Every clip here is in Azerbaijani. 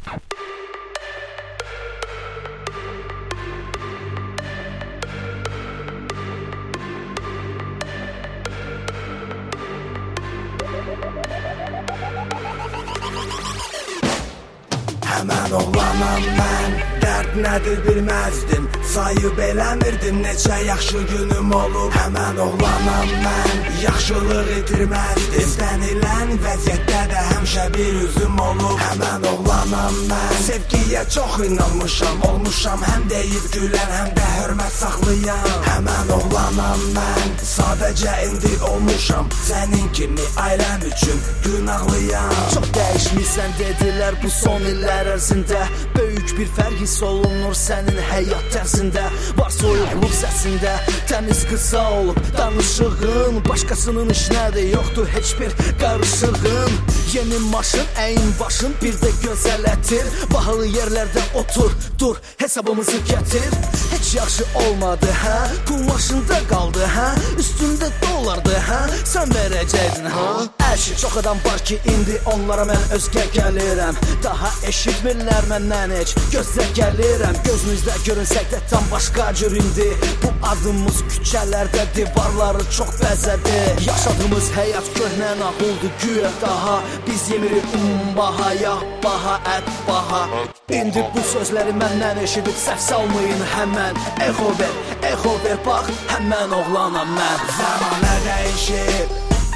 Həmən oğlanam mən, dərd nədir bilməzdim, sayıb eləmirdim, neçə yaxşı günüm olub. Həmən oğlanam mən, yaxşılıq itirməzdim, istənilən vəziyyətdə də həmişə bir üzüm olub. Həmən oğlanam mən, sevgiyə çox inanmışam, olmuşam həm deyib gülən, həm də hörmət saxlayan. Həmən oğlanam mən, sadəcə indi olmuşam, sənin kimi ailəm üçün günahlıyan. Çox dəyişmirsən dedilər bu son illər ərzində, böyük bir fərq hiss olunur sənin həyat tərzində. Var soyuqluq səsində, təmiz qısa olub danışığın, başqasının işinədir, yoxdur heç bir qarışığın. Yeni maşın, əyin başın, bir də gözələtir, bahalı yerlərdə otur, dur, hesabımızı gətir. Heç yaxşı olmadı, hə? Qul başında qaldı, hə? Üstündə dolardı, hə? Sən verəcəkdin, hə? Əşi, çox adam var ki, indi onlara mən özgə gəlirəm, daha eşitmirlər məndən heç, gözlə gəlirəm. Gözünüzdə görünsək də tam başqa cür indi, bu adımız küçələrdə divarları çox bəzədi. Yaşadığımız həyat köhnə nağıldı güya daha, biz yemirik baha, yağ baha, ət baha. İndi bu sözləri məndən eşidib səhv salmayın həmən. Echo ver, bax, həmən oğlanam mən. Zamanə dəyişib,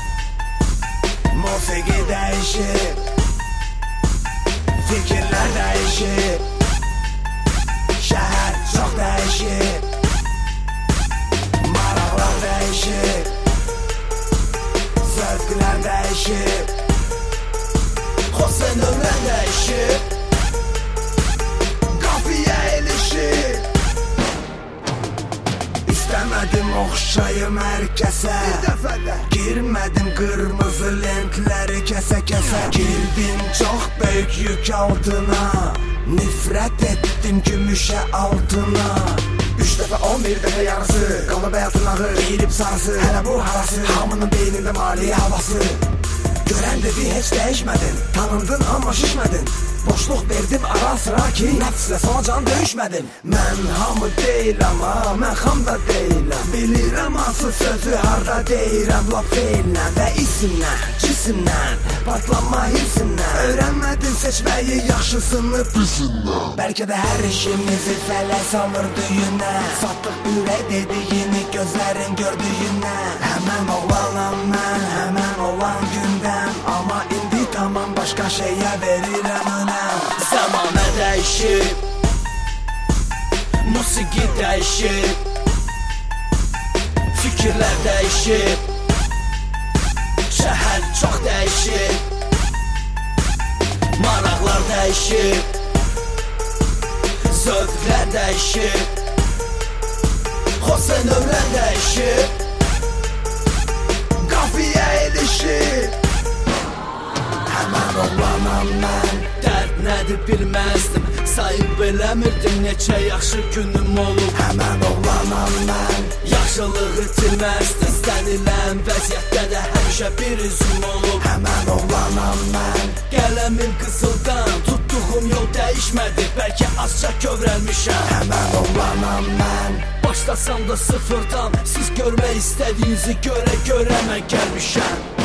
musiqi dəyişib, fikirlər dəyişib, şəhər çox dəyişib, maraqlar dəyişib, zövqlər dəyişib, Xosən ömrən dəyişib, qafiyə ilişib. İstəmədim oxşayım hər kəsə, bir dəfə də girmədim qırmızı lentləri kəsə-kəsə. Girdim çox böyük yük altına, nifrət etdim gümüşə altına. 3 dəfə 11 dəfə yarısı, qalıb həyatın ağı, eğilib sarısı, hələ bu havası, hamının beynində maliyyə havası. Görən dedi heç dəyişmədin, tanındın amma şişmədin, boşluq verdim ara sıra ki, nəfslə sana can döyüşmədim. Mən hamı deyiləm, mən xam da deyiləm, bilirəm hansı sözü harda deyirəm, laf deyillə və isimlə, cisimlə, partlanma hissindən. Öyrənmədin seçməyi, yaxşısını bilsinlər. Bəlkə də hər işimizi fələ salır düyünə, satdıq ürək dediyini gözlərin gördüyünə. Həmən oğlanam mən, həmən olan gündən, amma indi tamam başqa şeyə verirəm önəm. Zamanə dəyişib, musiqi dəyişib, fikirlər dəyişib, şəhər çox dəyişib, maraqlar dəyişib, zövqlər dəyişib, Xosən ömrən dəyişib, qafiyə ilişib. Həmən oğlanam mən, dərd nədir bilməzdim, sayıb eləmirdim, neçə yaxşı günüm olub. Həmən oğlanam mən, yaxşılıq itirməzdim, istənilən vəziyyətdə də həmişə bir üzüm olub. Həmən oğlanam mən, qələmim qızıldan, tutduğum yol dəyişmədi, bəlkə azca kövrəlmişəm. Həmən oğlanam mən, başlasam da sıfırdan, siz görmək istədiyinizi görə mən gəlmişəm.